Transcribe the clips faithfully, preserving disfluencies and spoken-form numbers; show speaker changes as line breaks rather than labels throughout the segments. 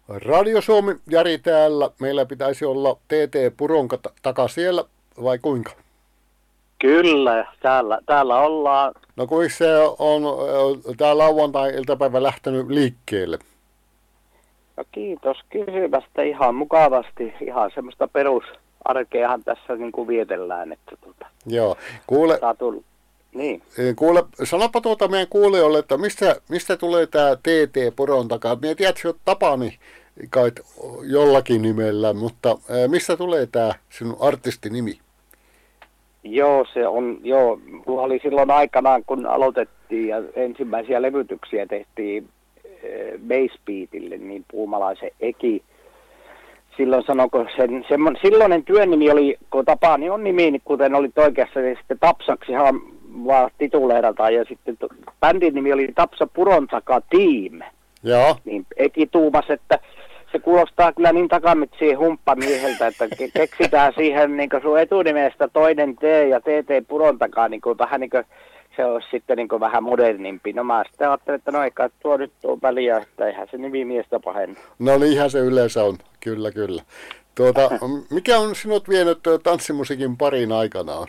Radio Suomi, Jari täällä. Meillä pitäisi olla T T Puronka taka siellä, vai kuinka?
Kyllä, täällä, täällä ollaan.
No kuinka se on tää lauantai-iltapäivä lähtenyt liikkeelle?
No kiitos kysymästä, ihan mukavasti. Ihan semmoista perusarkeahan tässä niin kuin vietellään. Että tuota,
Joo, kuule,
niin.
kuule, sanoppa tuota meidän kuulijoille, että mistä, mistä tulee tämä T T Puron takaa. Minä tiedän, että sinut Tapani kai jollakin nimellä, mutta mistä tulee tämä sinun artistinimi?
Joo, se on, joo, mulla oli silloin aikanaan, kun aloitettiin ja ensimmäisiä levytyksiä tehtiin Basebeatille, niin Puumalaisen Eki. Silloin sanoko sen, semmo, silloinen työnimi oli, kun Tapani on nimi, niin kuten oli oikeassa, niin sitten Tapsaksihan vaan tituleerataan, ja sitten to, bändin nimi oli Tapsa Puron takaa Team.
Joo.
Niin Eki tuumas, että se kuulostaa kyllä niin takamitsiin humppamieheltä, että ke- keksitään siihen niin sun etunimestä toinen T ja T T Puron takaa, niin kuin, vähän niin kuin se olisi sitten niin kuin vähän modernimpi. No mä sitten ajattelin, että no eikä tuo nyt tuo väliä, että eihän se nimi miestä pahenna.
No niinhän se yleensä on, kyllä kyllä. Tuota, mikä on sinut vienyt tanssimusiikin pariin aikanaan?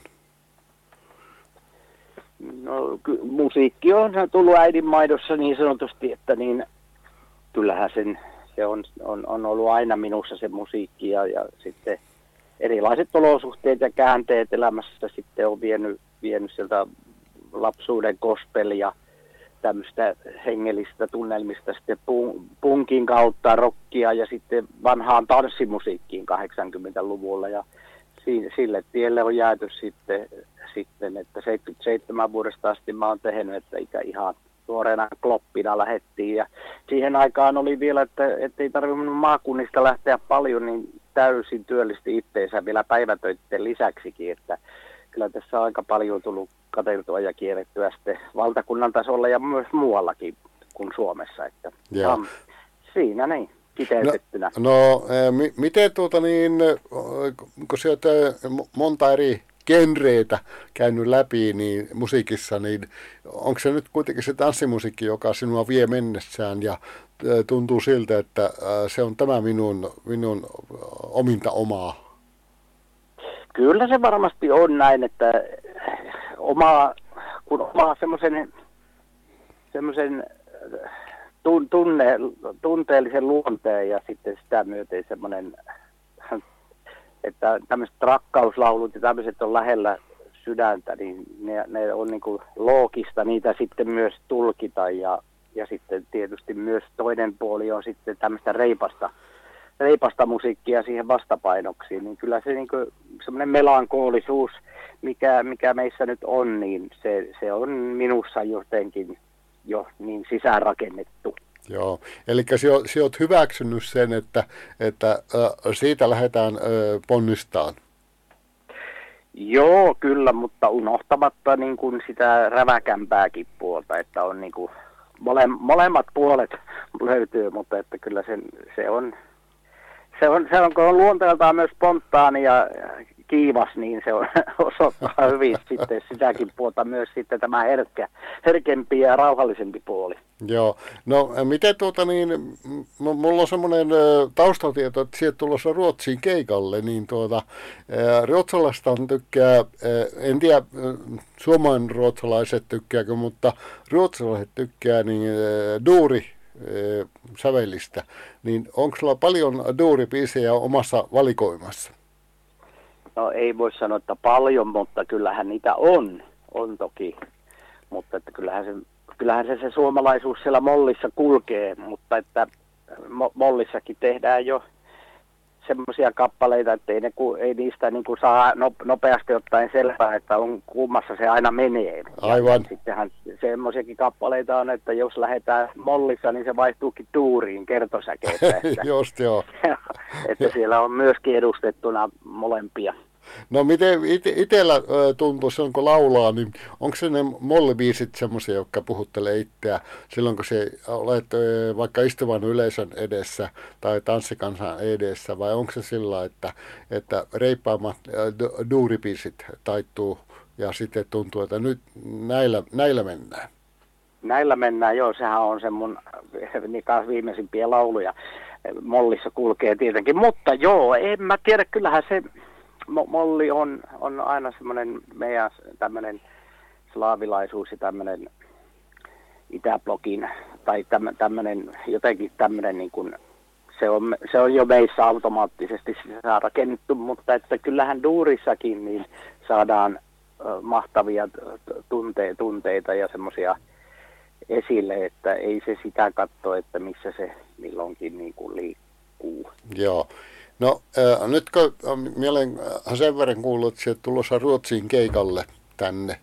No ky- musiikki on tullut äidinmaidossa niin sanotusti, että niin kyllähän sen, se on, on, on ollut aina minussa se musiikki ja, ja sitten erilaiset olosuhteet ja käänteet elämässä sitten on vienyt, vienyt sieltä lapsuuden gospel ja tämmöistä hengellistä tunnelmista sitten punkin kautta rockia ja sitten vanhaan tanssimusiikkiin kahdeksankymmentäluvulla ja sille tielle on jääty sitten, sitten että seitsemänkymmentäseitsemän vuodesta asti mä oon tehnyt, että ihan nuorena kloppina lähettiin ja siihen aikaan oli vielä, että ei tarvinnut maakunnista lähteä paljon, niin täysin työllisti itteensä vielä päivätöitten lisäksikin, että kyllä tässä on aika paljon tullut katseltua ja kierrettyä sitten valtakunnan tasolla ja myös muuallakin kuin Suomessa, että um, siinä niin kiteytettynä.
No, no m- miten tuota niin, kun sä oot monta eri genreitä käynyt läpi niin musiikissa, niin onko se nyt kuitenkin se tanssimusiikki, joka sinua vie mennessään ja tuntuu siltä, että se on tämä minun, minun ominta omaa?
Kyllä se varmasti on näin, että oma, kun omaa semmoisen semmoisen tunne, tunteellisen luonteen ja sitten sitä myöten semmoinen, että tämmöiset rakkauslaulut ja tämmöiset on lähellä sydäntä, niin ne, ne on niin kuin loogista niitä sitten myös tulkita ja, ja sitten tietysti myös toinen puoli on sitten tämmöistä reipasta, reipasta musiikkia siihen vastapainoksi, niin kyllä se niin kuin semmoinen melankoolisuus, mikä, mikä meissä nyt on, niin se, se on minussa jotenkin jo niin sisäänrakennettu.
Joo, eli sinä olet hyväksynyt sen, että, että äh, siitä lähdetään äh, ponnistaan.
Joo, kyllä, mutta unohtamatta niin kuin sitä räväkämpääkin puolta, että on niin kuin mole, molemmat puolet löytyy, mutta että kyllä se, se on, se on, se on, kun on luonteeltaan myös spontaani ja kiivas, niin se on, osoittaa hyvin sitten sitäkin puolta myös sitten tämä herkkä, herkempi ja rauhallisempi puoli.
Joo, no miten tuota niin, m- mulla on semmoinen taustatieto, että sieltä tulossa Ruotsiin keikalle, niin tuota, ruotsalaista tykkää, en tiedä suomalainen ruotsalaiset tykkääkö, mutta ruotsalaiset tykkää niin duuri sävellistä, niin onko sulla paljon duuribiisejä omassa valikoimassa?
No ei voi sanoa, että paljon, mutta kyllähän niitä on, on toki, mutta että kyllähän se, kyllähän se, se suomalaisuus siellä mollissa kulkee, mutta että mo, mollissakin tehdään jo semmoisia kappaleita, että ei, ne, ei niistä niin kuin saa nopeasti ottaen selvää, että on kummassa se aina menee.
Aivan.
Ja sittenhän semmoisiakin kappaleita on, että jos lähdetään mollissa, niin se vaihtuukin tuuriin kertosäkeessä. Että,
Just joo.
että siellä on myöskin edustettuna molempia.
No miten itsellä tuntuu silloin, kun laulaa, niin onko se ne mollibiisit semmoisia, jotka puhuttelee itseä silloin, kun se olet vaikka istuvan yleisön edessä tai tanssikansan edessä, vai onko se sillä, että, että reippaammat duuribiisit taittuu ja sitten tuntuu, että nyt näillä, näillä mennään?
Näillä mennään, joo, sehän on se mun viimeisimpiä lauluja. mollissa kulkee tietenkin. Mutta joo, en mä tiedä, kyllähän se mo- molli on, on aina semmoinen meidän tämmöinen slaavilaisuus ja tämmöinen Itäblokin tai tämmöinen jotenkin tämmöinen niin kuin, se on, se on jo meissä automaattisesti sisään rakennettu, mutta että kyllähän duurissakin niin saadaan ö, mahtavia tunte, tunteita ja semmoisia esille, että ei se sitä katso, että missä se milloinkin niin kuin liikkuu.
Joo. No äh, nyt kun minä olen sen verran kuullut, että tulossa Ruotsiin keikalle tänne,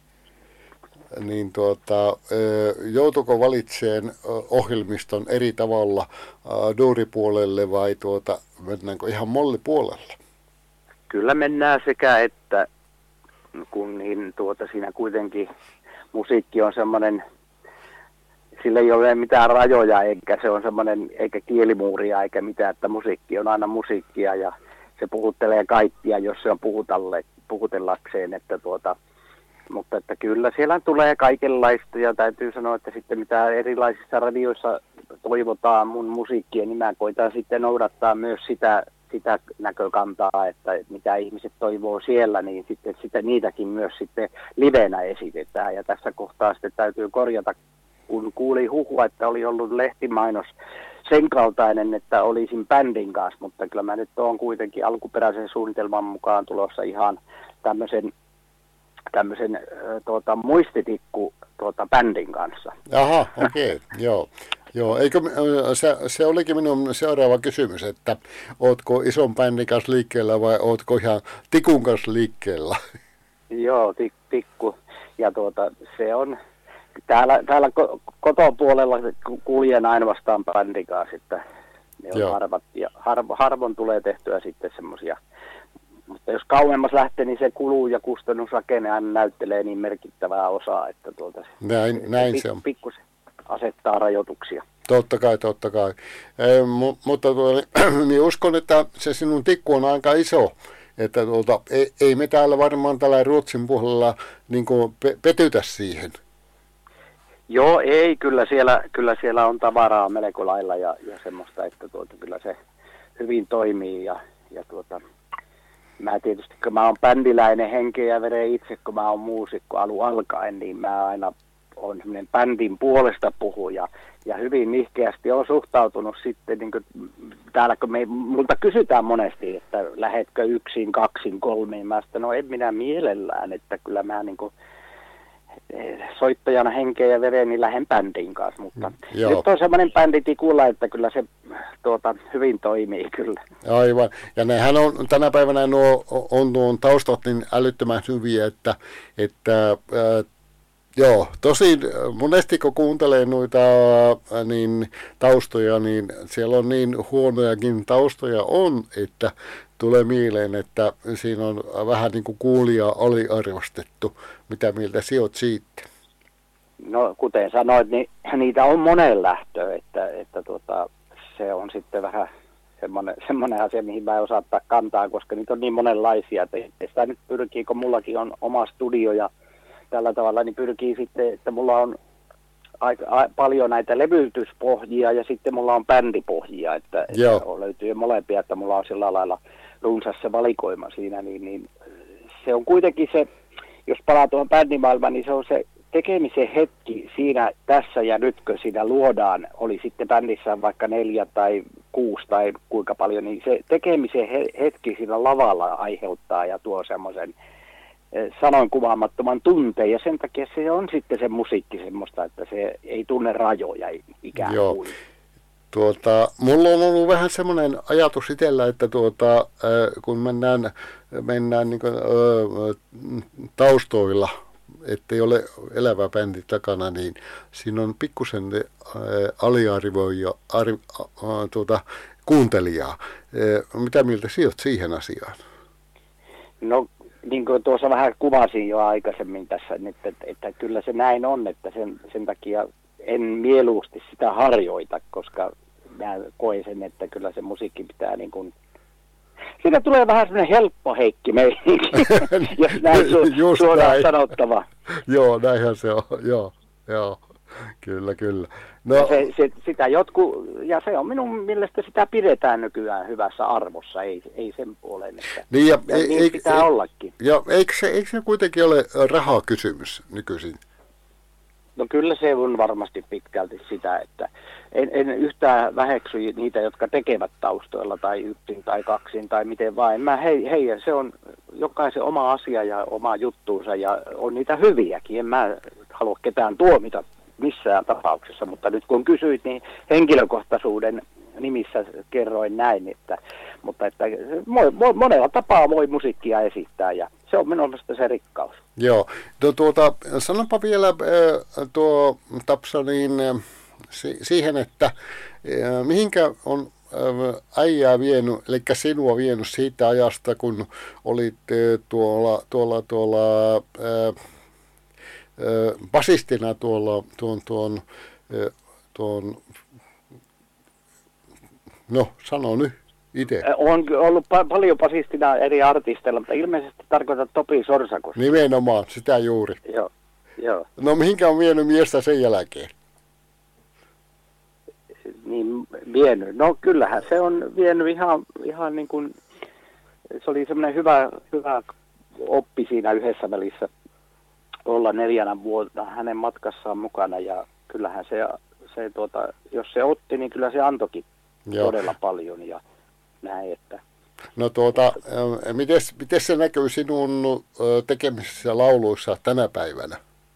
niin tuota, joutuuko valitseen ohjelmiston eri tavalla duuripuolelle vai tuota, mennäänkö ihan mollipuolelle?
Kyllä mennään sekä että, kun niin tuota, siinä kuitenkin musiikki on semmoinen, sillä ei ole mitään rajoja, eikä se on semmoinen, eikä kielimuuria eikä mitään, että musiikki on aina musiikkia ja se puhuttelee kaikkia, jos se on puhutalle, puhutellakseen, että tuota, mutta että kyllä siellä tulee kaikenlaista ja täytyy sanoa, että sitten mitä erilaisissa radioissa toivotaan mun musiikkia, niin mä koitan sitten noudattaa myös sitä, sitä näkökantaa, että mitä ihmiset toivoo siellä, niin sitten, sitten niitäkin myös sitten livenä esitetään. Ja tässä kohtaa sitten täytyy korjata, kun kuuli huhua, että oli ollut lehtimainos sen kaltainen, että olisin bändin kanssa, mutta kyllä mä nyt oon kuitenkin alkuperäisen suunnitelman mukaan tulossa ihan tämmöisen tämmöisen äh, tuota, muistitikku tuota, bändin kanssa.
Aha, okei, okay, joo. Joo, eikö, se, se olikin minun seuraava kysymys, että ootko ison bändin kanssa liikkeellä vai ootko ihan tikun kanssa liikkeellä?
Joo, tik, tikku. Ja tuota, se on, täällä, täällä kotopuolella kuljen ainoastaan bändin kanssa, että ne on harvat, ja harvo, harvoin tulee tehtyä sitten semmoisia. Mutta jos kauemmas lähtee, niin se kuluu ja kustannusrakenne aina näyttelee niin merkittävää osaa, että tuota,
näin,
se,
näin
se,
se on.
Pikkusen asettaa rajoituksia.
Totta kai, totta kai. E, mu, mutta tuota, niin uskon, että se sinun tikku on aika iso, että tuota, ei, ei me täällä varmaan tällä Ruotsin puolella niin kuin pe, petytä siihen.
Joo, ei, kyllä siellä, kyllä siellä on tavaraa melko lailla ja, ja semmoista, että tuota, kyllä se hyvin toimii ja, ja tuota, mä tietysti, kun mä oon bändiläinen henkeä ja veren itse, kun mä oon muusikko alun alkaen, niin mä aina on semmoinen bändin puolesta puhuja. Ja hyvin nihkeästi on suhtautunut sitten, niin kuin täällä kun me, multa kysytään monesti, että lähetkö yksin, kaksin, kolmiin. Mä sitten, no en minä mielellään, että kyllä mä niin kuin soittajana henkeä ja veren, niin lähden bändin kanssa. Mutta Joo. nyt on semmoinen bändi tikulla, että kyllä se tuota, hyvin toimii kyllä.
Aivan. Ja nehän on tänä päivänä nuo, on nuo taustat niin älyttömän hyviä, että, että äh, joo, tosin monesti kun kuuntelee noita äh, niin, taustoja, niin siellä on niin huonojakin taustoja on, että tulee mieleen, että siinä on vähän niin kuin kuulijaa aliarvostettu. Mitä mieltä sinä olet siitä?
No kuten sanoit, niin niitä on monen lähtö, että, että tuota, se on sitten vähän semmoinen, semmoinen asia, mihin mä en osaa ottaa kantaa, koska niitä on niin monenlaisia, että sitä nyt pyrkii, kun mullakin on oma studio ja tällä tavalla, niin pyrkii sitten, että mulla on aika, a, paljon näitä levytyspohjia ja sitten mulla on bändipohjia, että, että löytyy molempia, että mulla on sillä lailla runsas se valikoima siinä, niin, niin se on kuitenkin se, jos palaa tuohon bändimaailmaan, niin se on se tekemisen hetki siinä tässä ja nyt, kun siinä luodaan, oli sitten bändissä vaikka neljä tai kuusi tai kuinka paljon, niin se tekemisen hetki siinä lavalla aiheuttaa ja tuo semmoisen sanoin kuvaamattoman tunteen, ja sen takia se on sitten se musiikki semmoista, että se ei tunne rajoja ikään
Joo.
kuin.
Tuota, mulla on ollut vähän semmoinen ajatus itsellä, että tuota, äh, kun mennään, mennään niin kuin, äh, taustoilla, ettei ole elävä bändi takana, niin siinä on pikkusen äh, aliarvoja arv, äh, tuota, kuuntelijaa. Äh, mitä mieltä sinä olet siihen asiaan?
No, niin kuin tuossa vähän kuvasin jo aikaisemmin tässä, että, että, että kyllä se näin on, että sen, sen takia en mieluusti sitä harjoita, koska mä koen sen, että kyllä se musiikki pitää niin kuin... Siitä tulee vähän semmoinen helppo Heikki meininki, jos näin su- suoraan sanottava.
Joo, näinhän se on, joo, joo. Kyllä, kyllä.
Ja
No,
se, se, sitä jotku, ja se on minun mielestä sitä pidetään nykyään hyvässä arvossa, ei, ei sen puoleen, että
niin, ja,
ja
ei,
niin
ei,
pitää
ei,
ollakin.
ja eikö, se, eikö se kuitenkin ole rahakysymys nykyisin?
No kyllä se on varmasti pitkälti sitä, että en, en yhtään väheksy niitä, jotka tekevät taustoilla tai yksin tai kaksin tai miten vain. Mä, hei, hei, se on jokaisen oma asia ja oma juttuunsa ja on niitä hyviäkin. En mä halua ketään tuomita missään tapauksessa, mutta nyt kun kysyit, niin henkilökohtaisuuden nimissä kerroin näin, että, mutta että monella tapaa voi musiikkia esittää ja se on minun mielestä se rikkaus.
Joo, no, tuota, sanonpa vielä äh, tuo Tapsa niin, äh, si- siihen, että äh, mihinkä on äh, äijää vienyt, eli sinua vienyt siitä ajasta, kun olit äh, tuolla, tuolla, tuolla äh, äh, basistina tuolla, tuon, tuon, äh, tuon, no sano nyt itse.
On ollut pa- paljon basistina eri artisteilla, mutta ilmeisesti tarkoitat Topi Sorsakosta.
Nimenomaan, sitä juuri.
Joo, joo.
No mihinkä on vienyt miestä sen jälkeen?
Niin vienyt. No kyllähän se on vienyt ihan, ihan niin kuin, se oli semmoinen hyvä, hyvä oppi siinä yhdessä välissä olla neljänä vuonna hänen matkassaan mukana ja kyllähän se, se tuota, jos se otti, niin kyllä se antoikin Joo. todella paljon ja näin, että.
No tuota, miten, miten se näkyy sinun tekemisissä lauluissa tänä päivänä?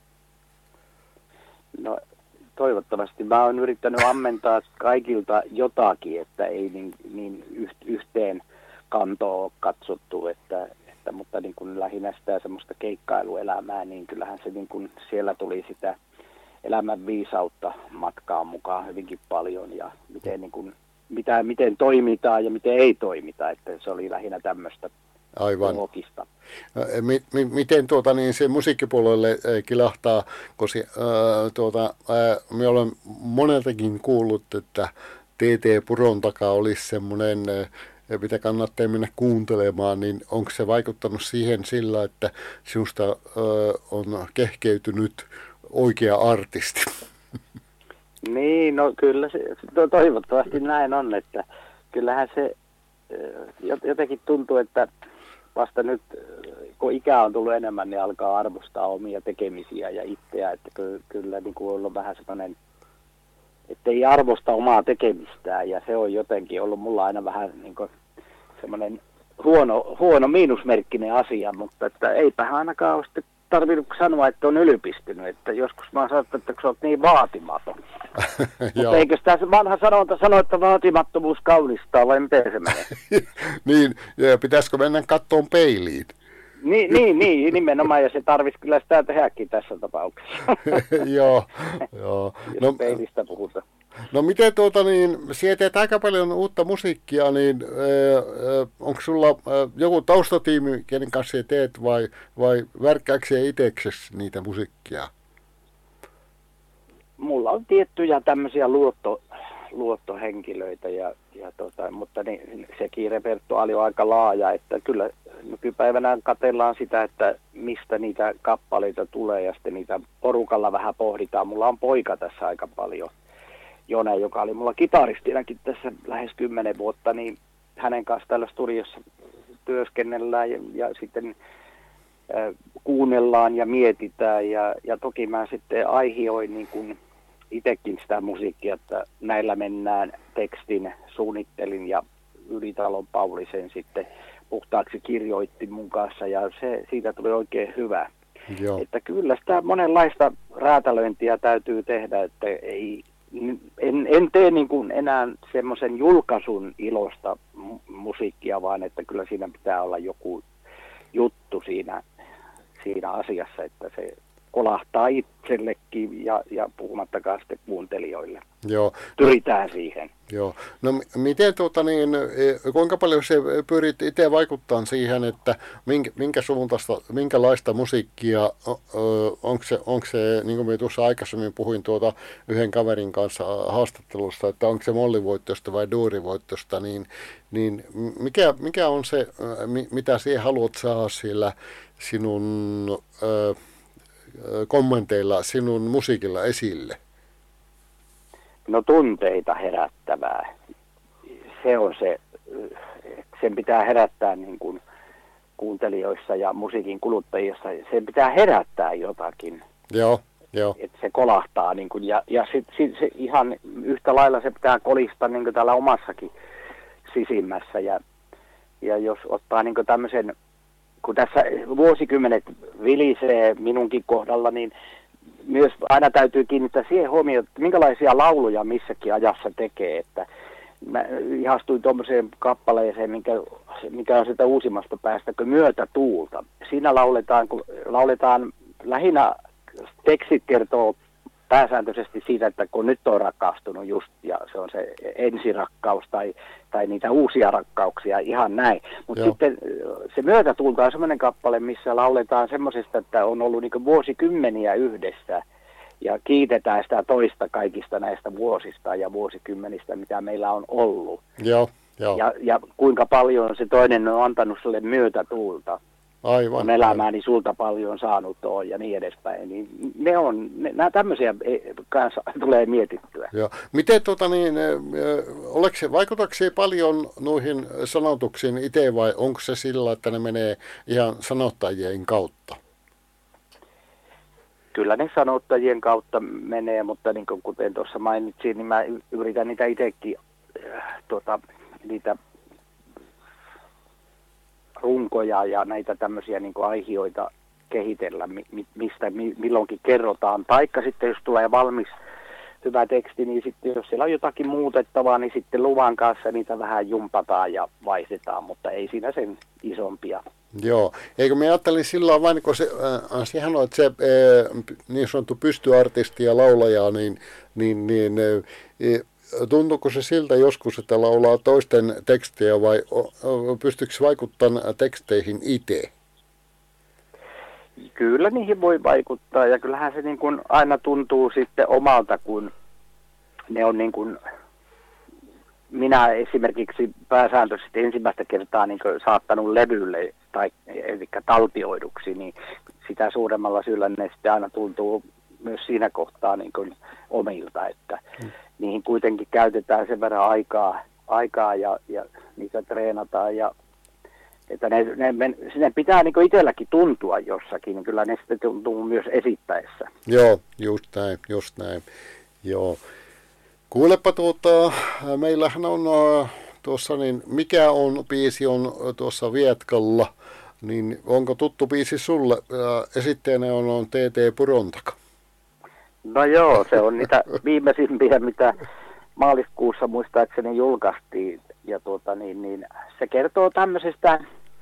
No toivottavasti. Mä oon yrittänyt ammentaa kaikilta jotakin, että ei niin, niin yhteen kantoon ole katsottu, että, että, mutta niin kuin lähinnä sitä semmoista keikkailuelämää, niin kyllähän se niin kuin siellä tuli sitä elämän viisautta matkaan mukaan hyvinkin paljon ja miten niin kuin Mitä, miten toimitaan ja miten ei toimita, että se oli lähinnä tämmöistä logista.
M- m- miten tuota, niin se musiikkipuolelle kilahtaa, koska ää, tuota, ää, minä olen moneltakin kuullut, että T T Puron takaa olisi semmoinen, ää, mitä kannattaa mennä kuuntelemaan, niin onko se vaikuttanut siihen sillä, että sinusta ää, on kehkeytynyt oikea artisti?
Niin, no kyllä se, toivottavasti näin on, että kyllähän se jotenkin tuntuu, että vasta nyt kun ikää on tullut enemmän, niin alkaa arvostaa omia tekemisiä ja itseä, että kyllä niin kuin on ollut vähän sellainen, että ei arvosta omaa tekemistään ja se on jotenkin ollut mulla aina vähän niin kuin semmoinen huono, huono miinusmerkkinen asia, mutta että eipä ainakaan ole sitten tarvinnut sanoa, että on ylpistynyt, että joskus mä oon sanottu, että kun sä oot niin vaatimaton. Mutta eikö sitä se vanha sanonta sano, että vaatimattomuus kaunistaa, vai miten se menee?
Niin, ja pitäisikö mennä kattoon peiliin?
Niin, niin, niin, nimenomaan, ja se tarvitsisi kyllä sitä tehdäkin tässä tapauksessa.
Joo, joo.
Jos peilistä puhutaan.
No miten tuota niin, sinä teet aika paljon uutta musiikkia, niin äh, onko sulla äh, joku taustatiimi, kenen kanssa sinä teet, vai, vai värkkääkö sinä itseksesi niitä musiikkia?
Mulla on tiettyjä tämmöisiä luotto, luottohenkilöitä, ja, ja tota, mutta niin, sekin repertuaali on aika laaja, että kyllä nykypäivänä katsellaan sitä, että mistä niitä kappaleita tulee, ja sitten niitä porukalla vähän pohditaan. Mulla on poika tässä aika paljon. Jone, joka oli mulla kitaristinakin tässä lähes kymmenen vuotta, niin hänen kanssa täällä studiossa työskennellään ja, ja sitten äh, kuunnellaan ja mietitään. Ja, ja toki mä sitten aihioin niin kuin itsekin sitä musiikkia, että näillä mennään tekstin, suunnittelin ja Ylitalon Pauli sen sitten puhtaaksi kirjoitti mun kanssa ja se, siitä tuli oikein hyvä. Joo. Että kyllä sitä monenlaista räätälöintiä täytyy tehdä, että ei... En, en tee niin kuin enää semmoisen julkaisun ilosta musiikkia, vaan että kyllä siinä pitää olla joku juttu siinä, siinä asiassa, että se kolahtaa itsellekin ja, ja puhumattakaan sitten kuuntelijoille.
Joo.
Pyritään siihen.
Joo. No miten tuota niin, kuinka paljon se pyrit itse vaikuttaa siihen, että minkä, minkä suuntaista, minkälaista musiikkia, onko se, onko se, niin kuin minä tuossa aikaisemmin puhuin tuota yhden kaverin kanssa haastattelusta, että onko se mollivoittosta vai duurivoittosta, niin, niin mikä, mikä on se, mitä sinä haluat saada sillä sinun kommenteilla sinun musiikilla esille?
No tunteita herättävää. Se on se, sen pitää herättää niin kuin kuuntelijoissa ja musiikin kuluttajissa. Sen pitää herättää jotakin.
Joo, joo.
Että se kolahtaa niin kuin, ja, ja sit, sit, se ihan yhtä lailla se pitää kolista niin kuin täällä omassakin sisimmässä. Ja, ja jos ottaa niin kuin tämmöisen, kun tässä vuosikymmenet vilisee minunkin kohdalla, niin myös aina täytyy kiinnittää siihen huomioon, että minkälaisia lauluja missäkin ajassa tekee. Että mä ihastuin tuommoiseen kappaleeseen, mikä, mikä on sitä uusimmasta päästä, kun Myötätuulta. Siinä lauletaan, kun lauletaan lähinnä, tekstit kertoo pääsääntöisesti siitä, että kun nyt on rakastunut just, ja se on se ensirakkaus tai, tai niitä uusia rakkauksia, ihan näin. Mutta sitten se Myötätuulta on semmoinen kappale, missä lauletaan semmoisesta, että on ollut niin vuosikymmeniä yhdessä, ja kiitetään sitä toista kaikista näistä vuosista ja vuosikymmenistä, mitä meillä on ollut.
Joo, joo.
Ja, ja kuinka paljon se toinen on antanut sille myötätuulta.
Aivan.
On elämääni sulta paljon saanut on ja niin edespäin. Niin ne on, ne, nämä tämmöisiä kanssa tulee mietittyä.
Joo. Miten tuota niin, oliko se, vaikutatko se paljon noihin sanotuksiin itse vai onko se sillä, että ne menee ihan sanottajien kautta?
Kyllä ne sanottajien kautta menee, mutta niin kuin kuten tuossa mainitsin, niin mä yritän niitä itsekin, äh, tuota, niitä runkoja ja näitä tämmöisiä niin kuin aihioita kehitellä, mi- mistä mi- milloinkin kerrotaan. Taikka sitten jos tulee valmis hyvä teksti, niin sitten jos siellä on jotakin muutettavaa, niin sitten luvan kanssa niitä vähän jumpataan ja vaihdetaan, mutta ei siinä sen isompia.
Joo, eikö me ajattelin silloin vain, kun se, äh, sehän on, että se äh, niin sanottu pystyartisti ja laulaja, niin, niin, niin äh, tuntuuko se siltä joskus, että laulaa toisten tekstejä vai pystyykö se vaikuttamaan teksteihin itse?
Kyllä niihin voi vaikuttaa ja kyllähän se niin kuin aina tuntuu sitten omalta, kun ne on niin kuin, minä esimerkiksi pääsääntöisesti ensimmäistä kertaa niin kuin saattanut levylle tai eli taltioiduksi, niin sitä suuremmalla syyllä ne sitten aina tuntuu myös siinä kohtaa niin kuin omilta, että hmm. niihin kuitenkin käytetään sen verran aikaa, aikaa ja, ja niitä treenataan ja että ne, ne, ne pitää niin kuin itselläkin tuntua jossakin, niin kyllä ne sitten tuntuu myös esittäessä.
Joo, just näin, just näin. Joo. Kuulepa tuota, meillähän on tuossa, niin mikä on biisi on tuossa Vietkalla, niin onko tuttu biisi sulle? Esittäjänä on, on T T Purontaka.
No joo, se on niitä viimeisimpiä, mitä maaliskuussa muistaakseni julkaistiin. Ja tuota, niin, niin, se kertoo tämmöisestä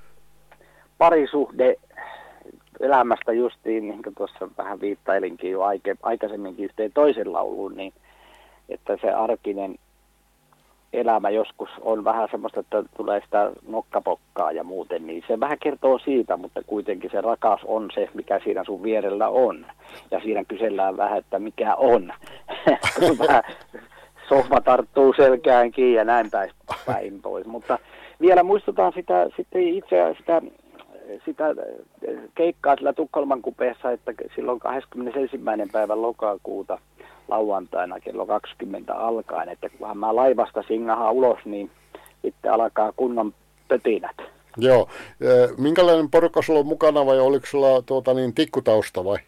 parisuhde elämästä justiin, niin kuin tuossa vähän viittailinkin jo aike, aikaisemminkin yhteen toisen lauluun, niin että se arkinen elämä joskus on vähän semmoista, että tulee sitä nokkapokkaa ja muuten, niin se vähän kertoo siitä, mutta kuitenkin se rakas on se, mikä siinä sun vierellä on. Ja siinä kysellään vähän, että mikä on. Vähän sohva tarttuu selkäänkin ja näin päin pois. Mutta vielä muistutaan sitä, sitten itse sitä, sitä keikkaa sillä Tukholman kupeessa, että silloin kahdeskymmenesensimmäinen päivä lokakuuta lauantaina kello kaksikymmentä alkaen, että kunhan mä laivasta singahan ulos, niin sitten alkaa kunnon pötinät.
Joo. Minkälainen porukka sulla on mukana vai oliko sulla tuota, niin, tikkutausta vai?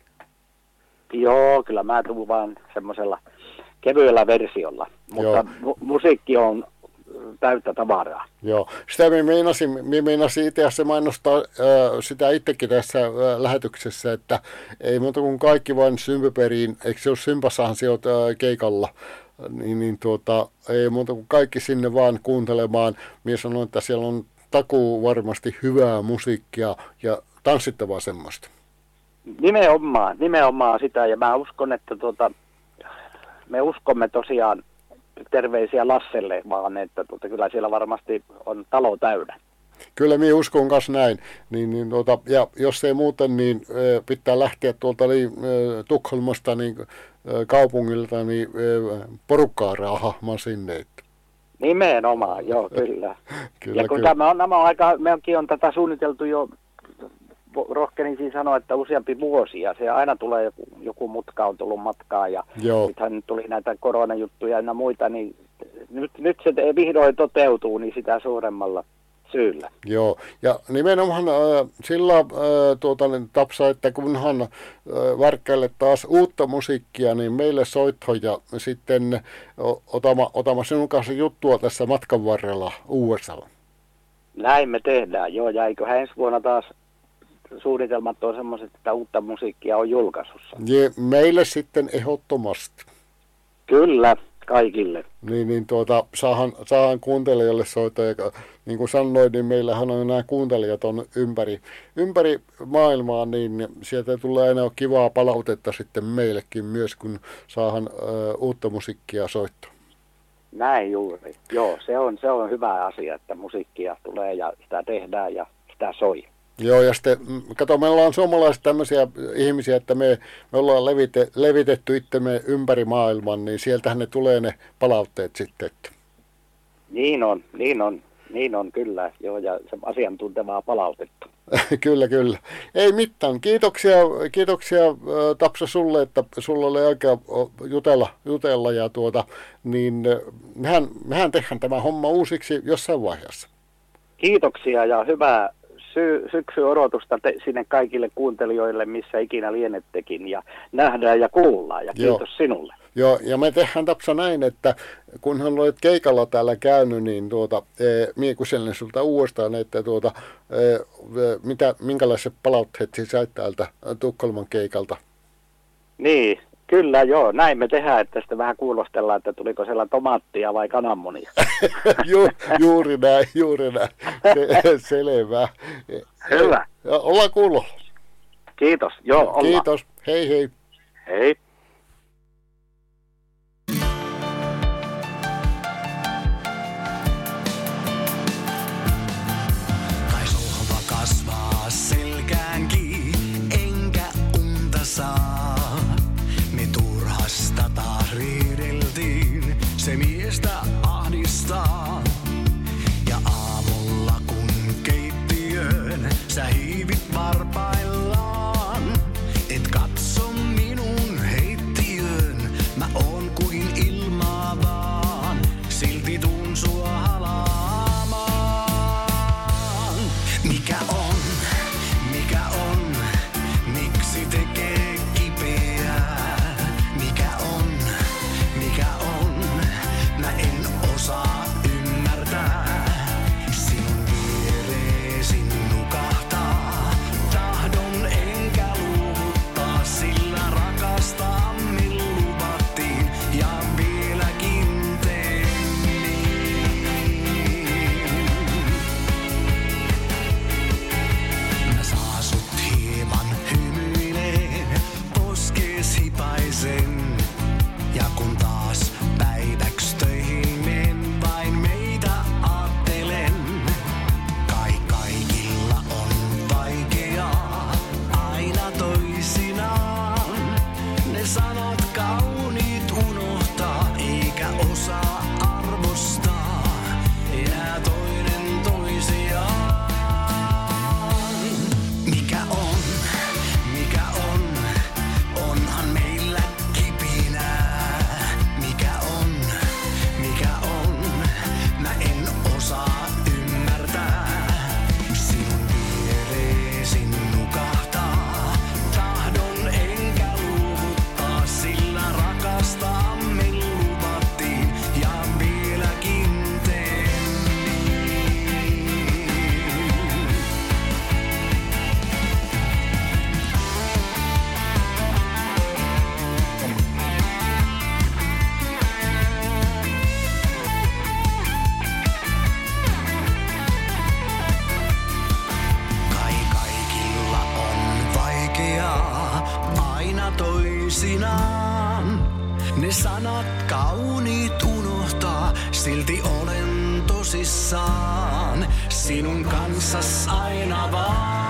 Joo, kyllä mä tuun vaan semmoisella kevyellä versiolla, mutta mu- musiikki on täyttä tavaraa.
Joo, sitä me meinasin, me meinasin itse asiassa mainostaa äh, sitä itsekin tässä äh, lähetyksessä, että ei muuta kuin kaikki vain Sympyperiin, eikö se ole Sympassahan se oot, äh, keikalla, niin, niin tuota, ei muuta kuin kaikki sinne vaan kuuntelemaan. Minä sanoin, että siellä on takuu varmasti hyvää musiikkia ja tanssittavaa semmoista.
Nimenomaan, nimenomaan sitä, ja mä uskon, että tuota, me uskomme tosiaan, terveisiä Lasselle vaan, että tuota, kyllä siellä varmasti on talo täynnä.
Kyllä minä uskon kanssa näin. Niin, niin, tuota, ja jos ei muuten, niin äh, pitää lähteä tuolta niin, äh, Tukholmasta niin, äh, kaupungilta niin, äh, porukkaa raahaamaan sinne.
Nimenomaan, joo, kyllä.
kyllä
ja kun
kyllä.
Tämä on, nämä on aika, mekin on tätä suunniteltu jo rohkenisin sanoa, että useampi vuosi, ja se aina tulee joku, joku mutka on tullut matkaan, ja
Joo.
nythän tuli näitä koronajuttuja ja muita, niin nyt, nyt se vihdoin toteutuu, niin sitä suuremmalla syyllä.
Joo, ja nimenomaan äh, sillä äh, tuota, niin, Tapsa, että kunhan äh, värkkäille taas uutta musiikkia, niin meille soitto ja sitten otama, otama sinun kanssa juttua tässä matkan varrella uudestaan.
Näin me tehdään, joo, ja eiköhän ensi vuonna taas suunnitelmat on semmoiset, että uutta musiikkia on julkaisussa.
Ja meille sitten ehdottomasti.
Kyllä, kaikille.
Niin, niin tuota, saahan, saahan kuuntelijoille soittaa, ja niin kuin sanoin, niin meillähän on nämä kuuntelijat on ympäri, ympäri maailmaa, niin sieltä tulee aina kivaa palautetta sitten meillekin myös, kun saahan ö, uutta musiikkia soittaa.
Näin juuri. Joo, se on, se on hyvä asia, että musiikkia tulee ja sitä tehdään ja sitä soi.
Joo, ja sitten, kato, me ollaan suomalaiset tämmöisiä ihmisiä, että me, me ollaan levite, levitetty itsemme ympäri maailman, niin sieltähän ne tulee ne palautteet sitten. Että.
Niin on, niin on, niin on kyllä, joo, ja se asiantuntevaa palautetta.
Kyllä, kyllä. Ei mitään. Kiitoksia, kiitoksia Tapsa sulle, että sulla oli aikaa jutella, jutella ja tuota, niin mehän, mehän tehdään tämä homma uusiksi jossain vaiheessa.
Kiitoksia ja hyvää sy- syksyn odotusta te- sinne kaikille kuuntelijoille, missä ikinä lienettekin, ja nähdään ja kuullaan, ja kiitos Joo. sinulle.
Joo, ja me tehdään Tapsa näin, että kunhan olet keikalla täällä käynyt, niin tuota, e, mie kyselen sulta uudestaan, että tuota, e, mitä, minkälaiset palautteet sait täältä Tukholman keikalta?
Niin, kyllä joo, näin me tehdään, että sitten vähän kuulostellaan, että tuliko siellä tomaattia vai kananmunia.
Ju, juuri näin, juuri näin, Se, selvä.
Hyvä.
Ja ollaan kuulolla.
Kiitos, joo ollaan.
Kiitos, hei hei.
Hei.
Kasvaa selkäänkin, enkä unta saa. Me turhasta taas riideltiin, se miestä ahdistaa. Ja aamulla kun keittiöön sä hiivit varpaillaan, et katso minun heittiöön, mä oon kuin ilmaa vaan, silti tuun sua halaamaan. Mikä on, mikä on, miksi tekee kipeää? Mikä on, mikä on, mä en osaa ymmärtää. Sinun viereesi nukahtaa, tahdon enkä luovuttaa, sillä rakastamme luvattiin ja vieläkin teen niin. Mä saa sut hieman hymyileen, poskees hipaisen. Ja kun taas päiväks töihin men, vain meitä aattelen. Kai kaikilla on vaikeaa, aina toisinaan. Ne sanat kauniit unohtaa, eikä osaa arvostaa enää toinen toisiaan. Mikä on, mikä on, onhan meillä kipinää. Mikä on, mikä on, mä en osaa ymmärtää. Sinun viereesi nukahtaa, tahdon enkä luovuttaa, sillä rakastamme luvattiin ja vieläkin teen niin. Kai kaikilla on vaikeaa, aina toisinaan. Ne sanat kauniit unohtaa, silti olen tosissaan sinun kanssas aina vaan.